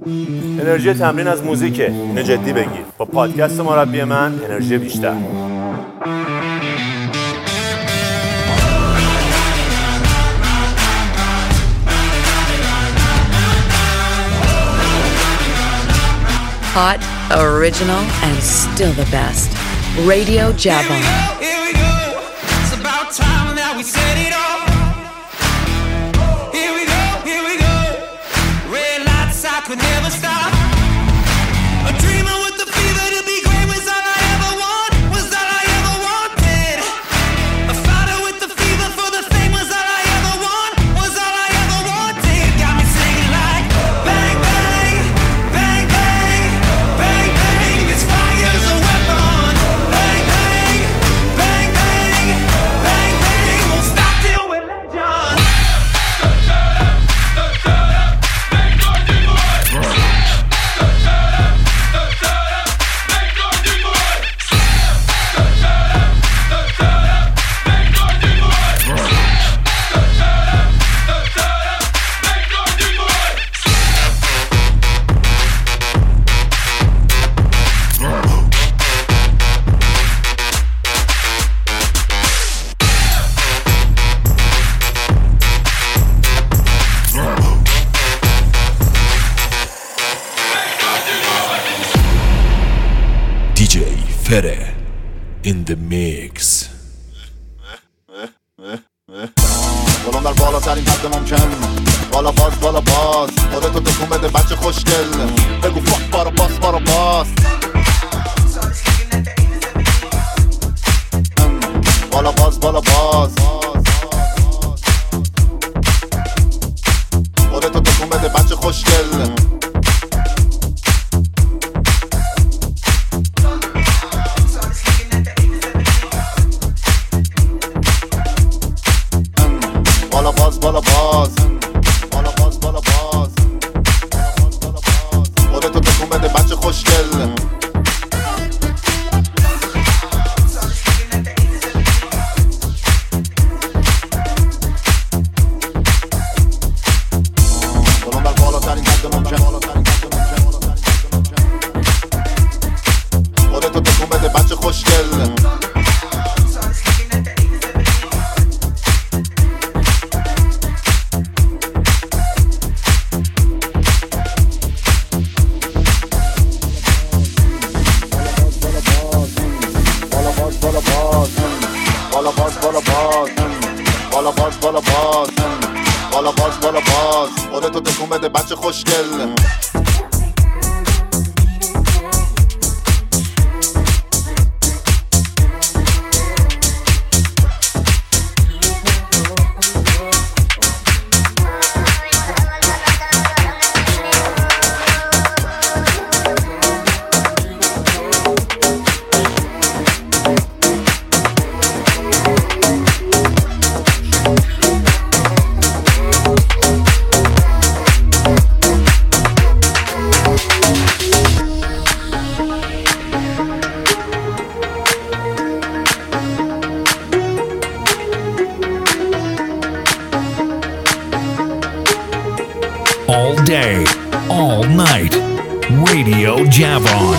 انرژی تمرین از موزیکه، اینو جدی بگیر. با پادکست مربی من انرژی بیشتر. Hot, original, and still the best. Radio Javon. Here we go. It's about time that we set it off. Here we go, here we go. Red lights, I could never stop. A dreamer with the fever to be great was all I ever want, was all I ever wanted. A fighter with the fever for the fame was all I ever want, was all I ever wanted. Got me singing like bang, bang, bang, bang, bang, bang. This fire's a weapon. Bang, bang, bang, bang, bang, bang. Won't stop till we're legends. DJ Fere in the mix. بالون در بالاترین حد ممکن. بالا باز خودتو تکون بده بچه خوشگل. بگو فاک بارا باس. بالا باز خودتو تکون بده بچه خوشگل. بالا باز خودتو تکون بده بچه خوشگل. بالون بر بالاترین حد ممکن. خودتو تکون بده بچه خوشگل. بالا باز خودتو تکون بده بچه خوشگل. All day, all night. Radio Javon.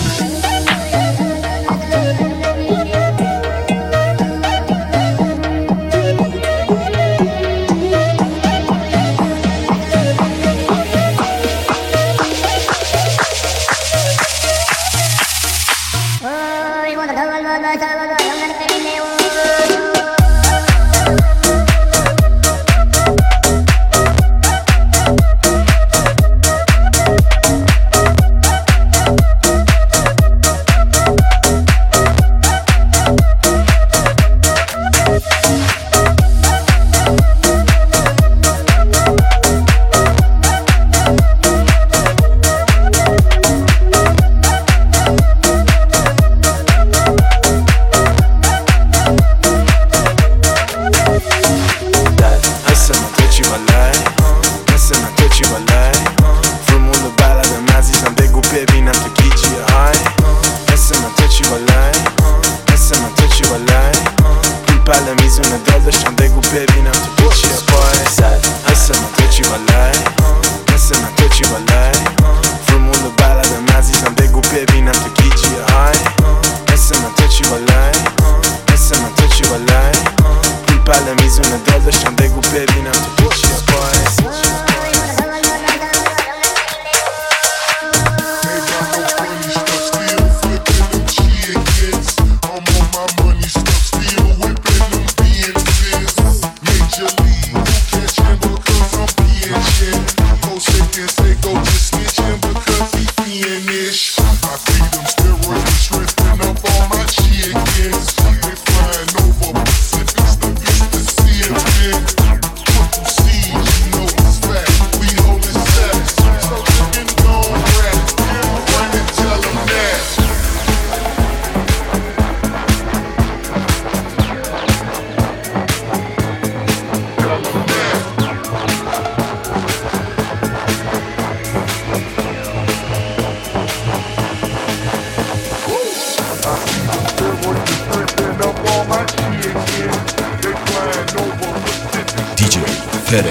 just snitching because he fiendish. I feed them steroids to strengthen up all my chickens. They flying over Pacifics, the used to see it big. Put them seeds, you know it's fact. We hold it set. So fucking don't rap. Run and tell them that. DJ Fede.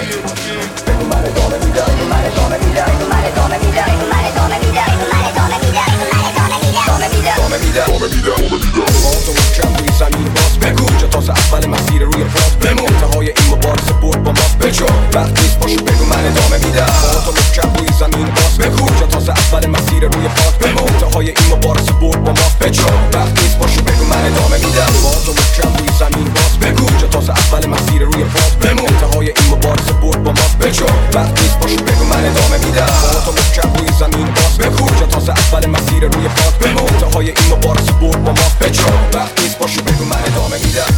Kujya ta sig asfalten, man siger rolig prat Bemot, ta har jeg imo bare support på mass Becho, verklis på shubego, man är damen vidare Bata lucka, visa min bas Kujya ta sig asfalten, man siger rolig prat Bemot, ta har jag imo bara support på mass Becho, verklis på shubego, man är damen vidare Bata lucka, visa min bas Kujya ta sig asfalten, man siger rolig prat Bemot, ta har jag imo bara support på mass Becho, verklis på shubego, man är damen vidare Bata lucka, visa min bas Kujya ta sig asfalten, man siger rolig prat Bemot, ta har jag imo bara support på mass Becho, verklis på shubego, man är damen vidare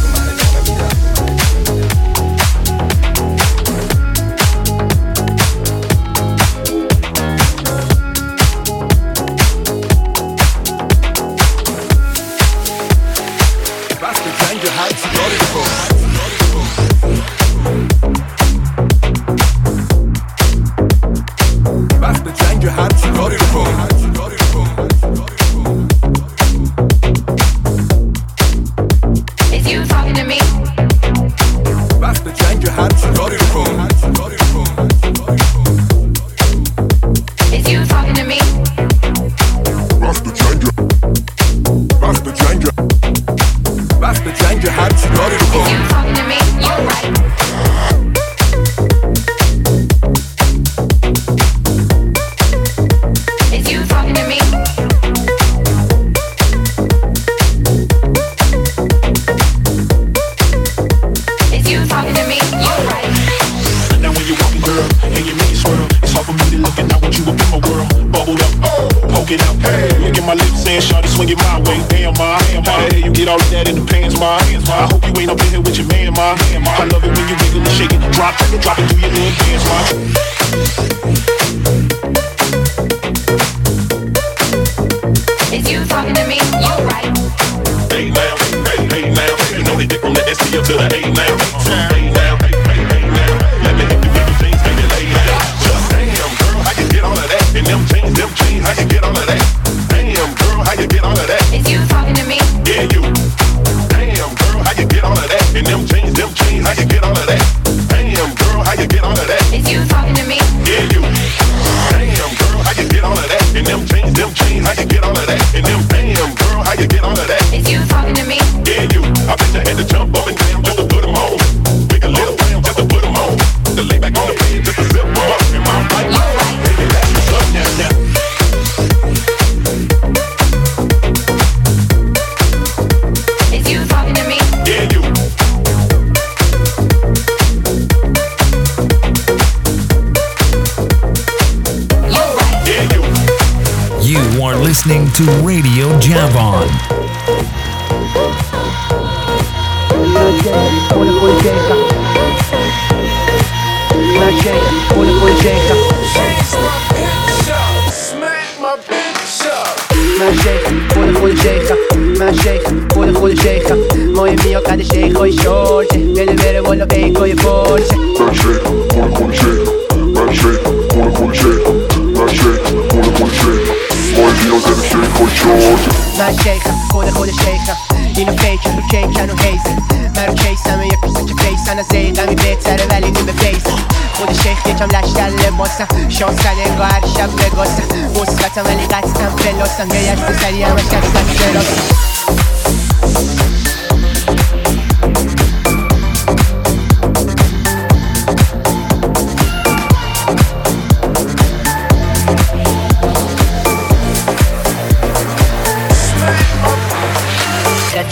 Listening to Radio Javon. Mooie mio cade shake gooi short Vede vere voglio che gooi forse Man shake, wanna shake Man shake, wanna shake Man shake, wanna shake Mooie mio cade shake gooi short Man shake, wanna shake Innovation, nu change, nu haze Mer chase, men jag kussar till face Anna säger, där vi vet, så är det väl inte med face Både shake, det som lärsställer bossa Chansa, det går här, köp det gossa Oskata, men det är stämpel lossa Jag hjälpte sälja, men ska vi stämpel lossa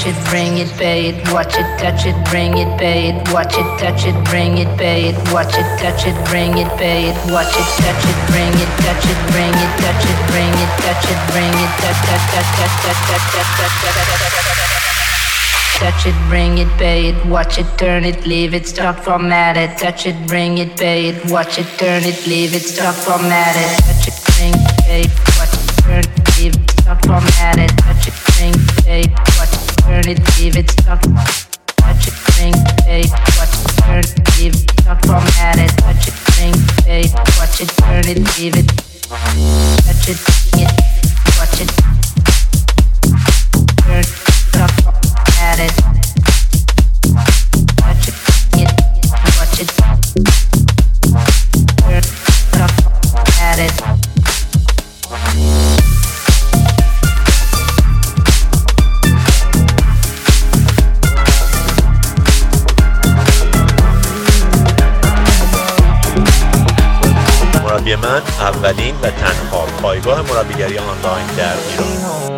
it, bring it, pay it, watch it, touch it, bring it, pay it, watch it, touch it, bring it, pay it, watch it, touch it, bring it, pay it, watch it, touch it, bring it, touch it, bring it, touch it, bring it, touch it, bring it, touch it, bring it, pay it, watch it, turn it, leave it, stop, format it, touch it, bring it, pay it, watch it, turn it, leave it, stop, format it, touch it, bring it, pay it, watch it, turn it, leave it, stop, format it, touch it, bring it, pay it, watch it, turn it, leave it, stop, touch it, bring it, pay it, watch it, turn it, leave it, stop, format it, touch it, bring it, pay it, watch it, turn it, leave it, touch it, bring it, watch it, turn it, stop, format it, touch it, bring it, watch it, turn it, stop, format it. مربی من اولین و تنها پایگاه مربیگری آنلاین در ایران.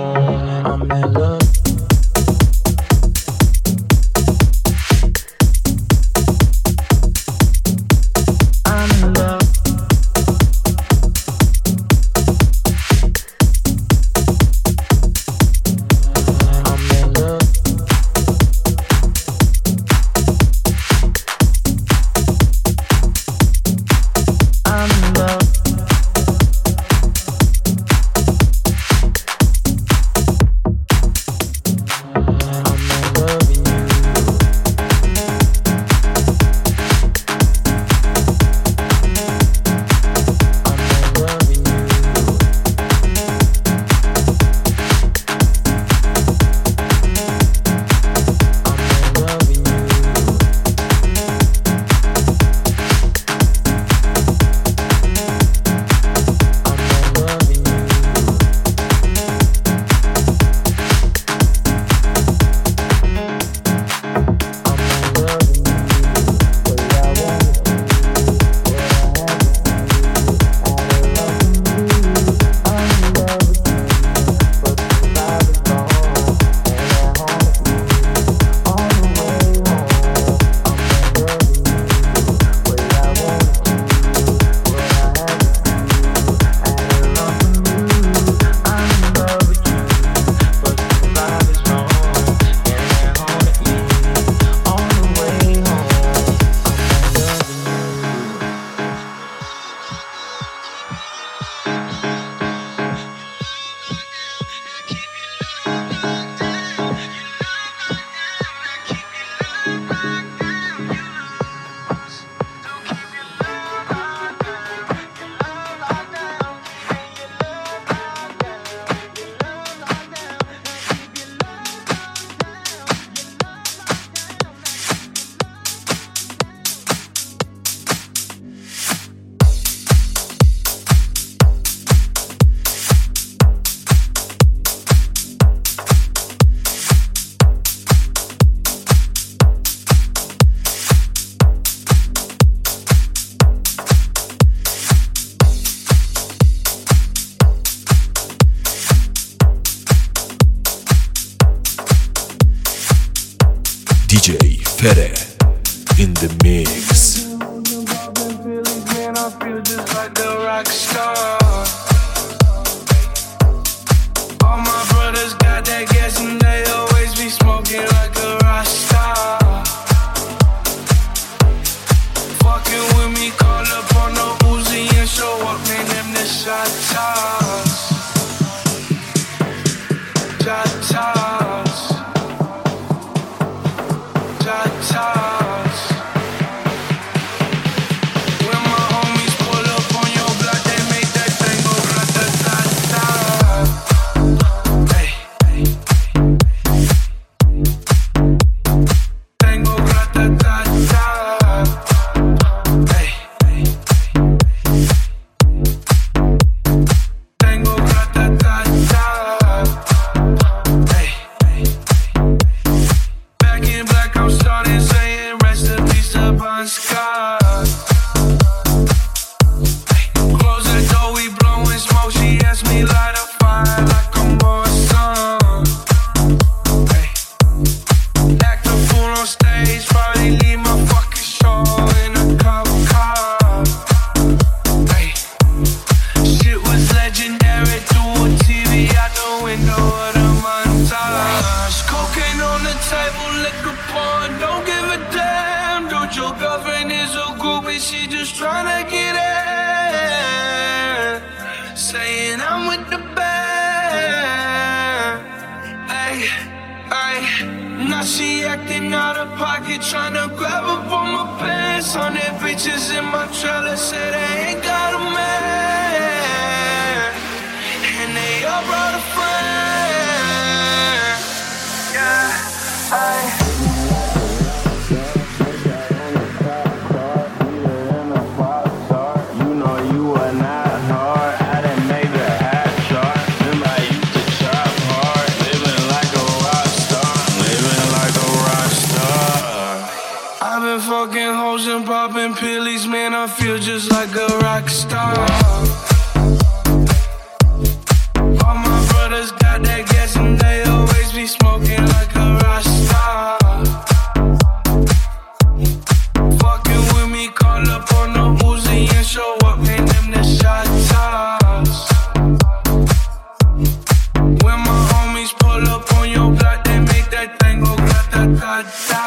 DJ Fede in the mix. Man, I feel just like the rock star. All my brothers got that gas and they always be smoking like a rock star. Fucking with me, call up on the Uzi and show up, man, them the shot toss. Shot toss. Shot toss. When my homies pull up on your block, they make that thing go grata-ta-ta. Hey, hey, tango grata-ta-ta. Hey, hey, tango and I'm with the band. Ay, ay. Now she acting out of pocket, tryna grab up on my pants. 100 bitches in my trailer, say they ain't got a man, and they all brought a friend. Yeah, ay. Fucking hoes and popping pillies, man, I feel just like a rock star. All my brothers got that gas and they always be smoking like a rock star. Fucking with me, call up on the Uzi and show up, man, them the shot toss. When my homies pull up on your block, they make that thing go grata-ta-ta.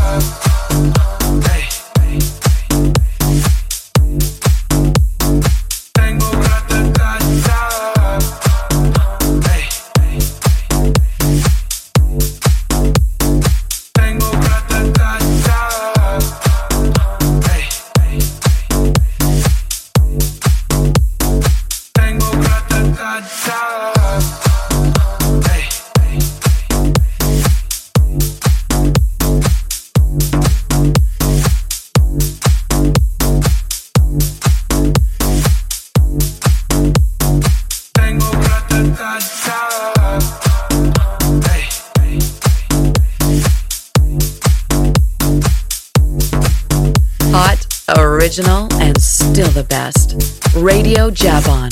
Original and still the best. Radio Jabon.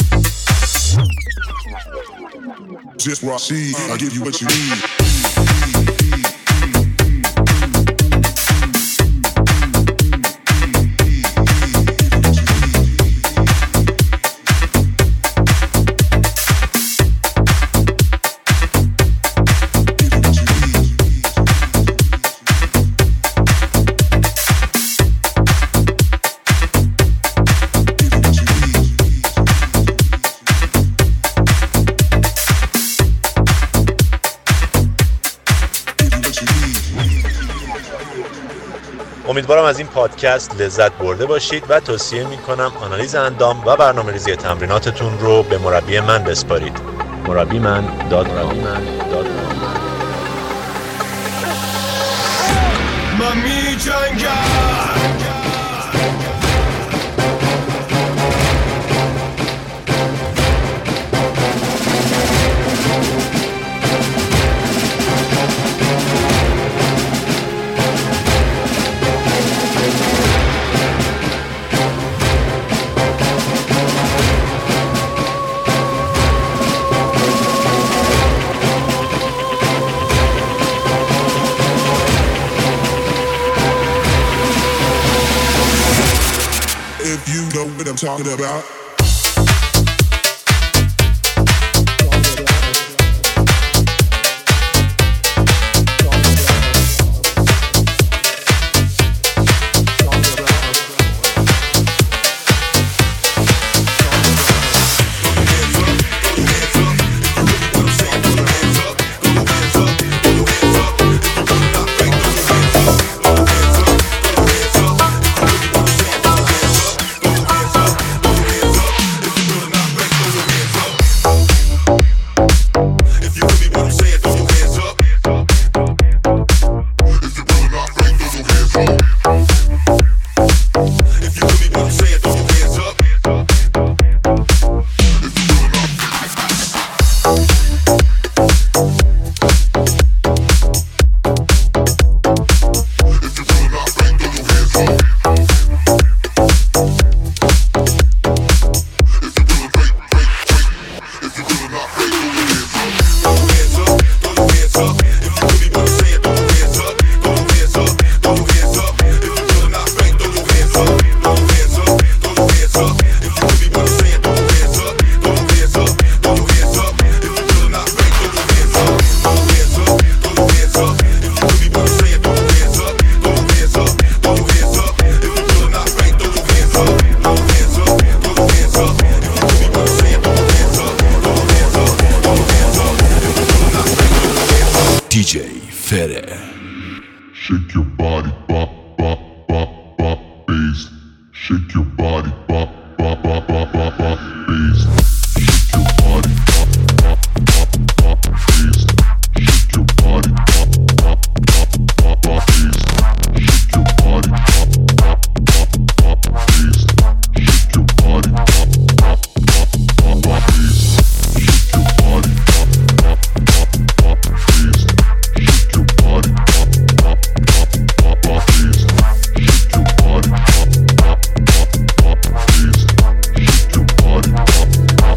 Just Rashid, I give you what you need. امیدوارم از این پادکست لذت برده باشید و توصیه میکنم آنالیز اندام و برنامه‌ریزی تمریناتتون رو به مربی من بسپارید. مربی من می جنگم If you know what I'm talking about. DJ Fere. Shake your body, bop, bop, bop, bop, bass. Shake your body, bop, bop, bop, bop, bop, bop, bass. Shake your body, bop, bop, bop, bop, bass. Shake your body, bop, bop, bop, bop, bop, bass. Shake your body, bop, bop, bop, bop, bass. Shake your body, bop, bop, bop, bop, bop, bass. Shake your body, bop, bop, bop, bop, bass. Shake your body, bop, bop, bop, bop, bop, bass. Shake your body, bop, bop, bop, bop, bass. Shake your body, bop, bop.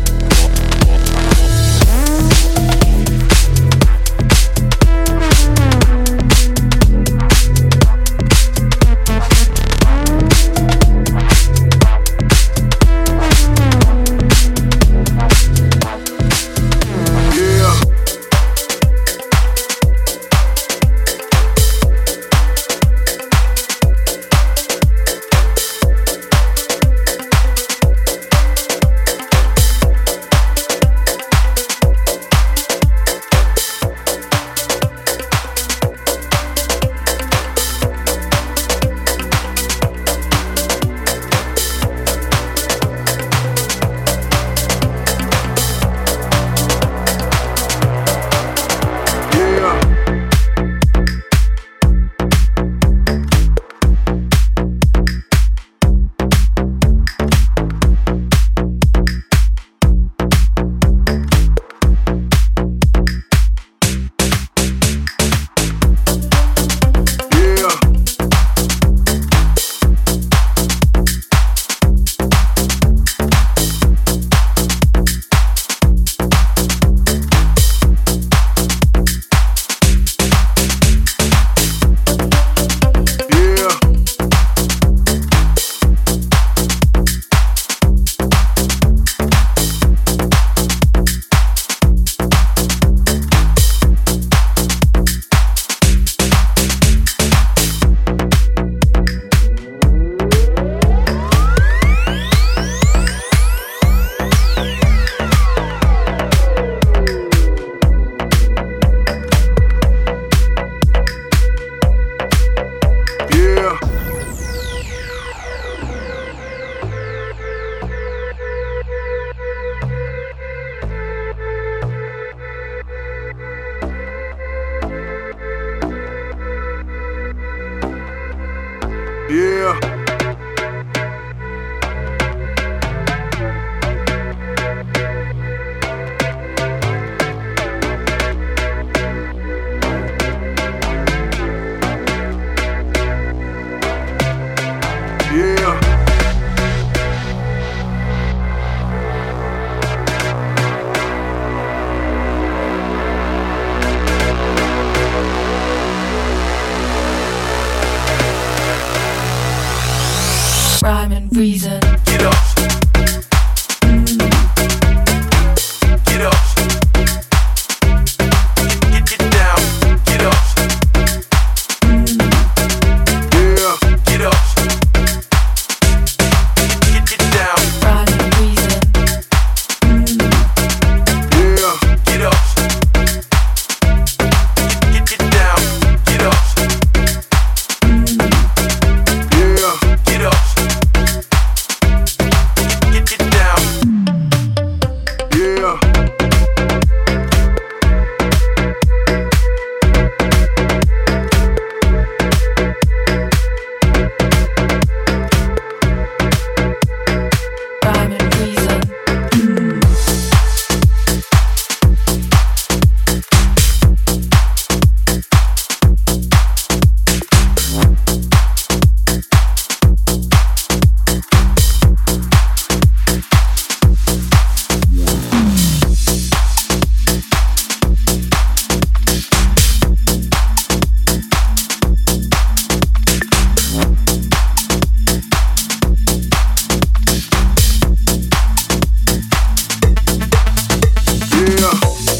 Yeah. Yeah. Rhyme and reason. Get up. Get up. Get down. Get up. Yeah. Get up. Get down. Rhyme and reason. Yeah. Get up. Get down. Get up. Yeah. Get up. Get down. Yeah. Rhyme and reason. Yeah.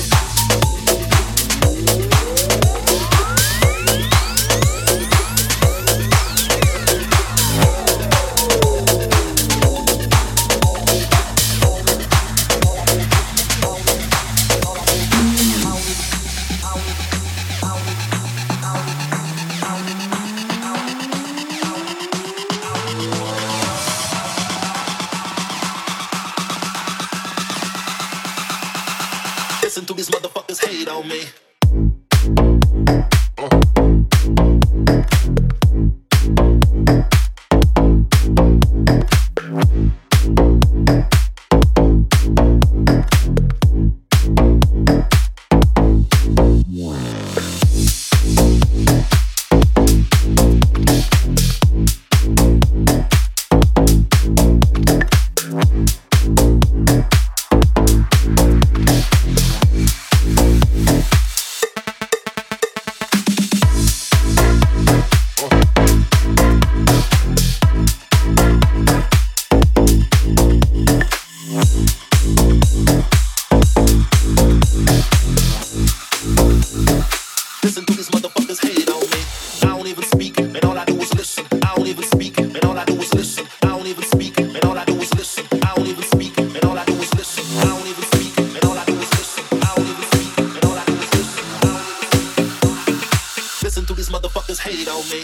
Listen to these motherfuckers hate on me. Listen to these motherfuckers hate on me. I don't even speak, and all I do is listen. I don't even speak, and all I do is listen. I don't even speak, and all I do is listen. I don't even speak, and all I do is listen. I don't even speak, and all I do is listen. I don't even speak, and all I do is listen. I don't even speak. Listen to these motherfuckers hate on me.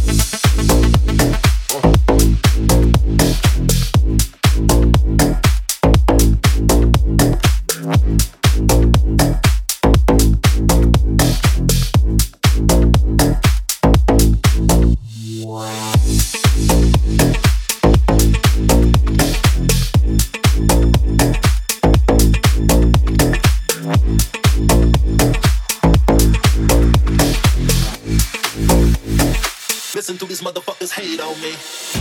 Listen to these motherfuckers hate on me.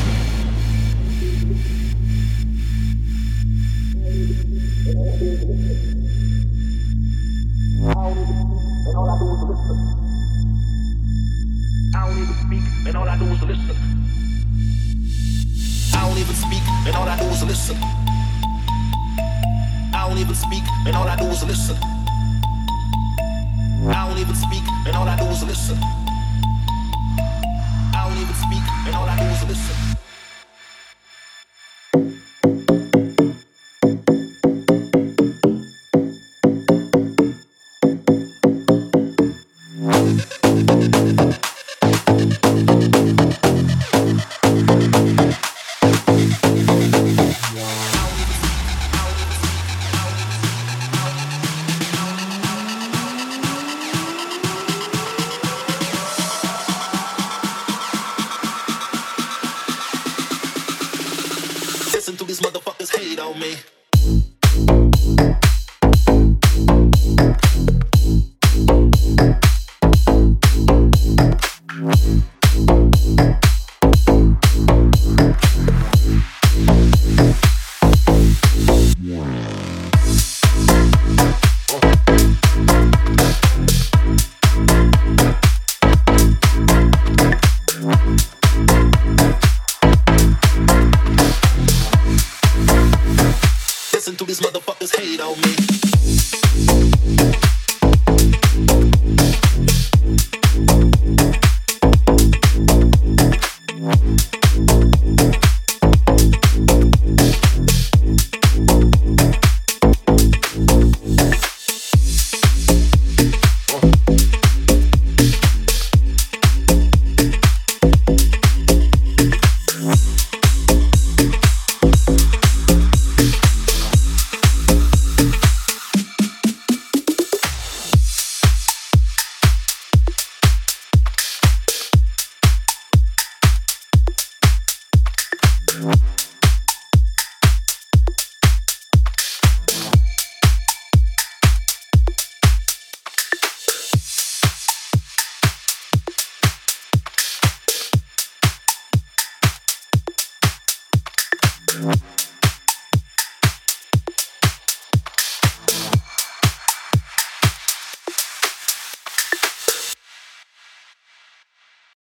I don't even speak, and all I do is listen. I don't even speak, and all I do is listen. I don't even speak, and all I do is listen. I don't even speak, and all I do is listen. I don't even speak, and all I do is listen. Listen to these motherfuckers hate on me. Yeah.